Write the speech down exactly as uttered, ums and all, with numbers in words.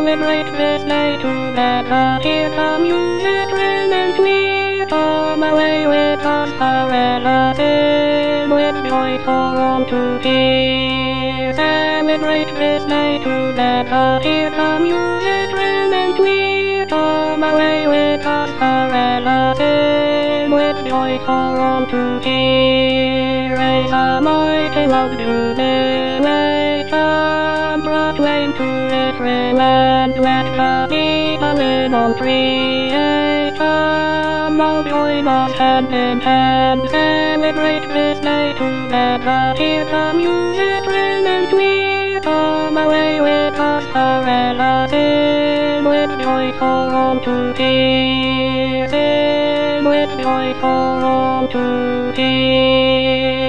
celebrate this day together. Here come music, rhythm, and we come away with us forever. Filled with joy for all to hear. Celebrate this day together. Here come music, rhythm, and we come away with us forever. Filled with joy for all to hear. Raise a mighty love to elevate and proclaim to every land. Let the people in all creation now join us hand in hand. Celebrate this day together. Here come music, rhythm, and we come away with us forever. Filled with joy for all to hear. Filled with joy for all to hear.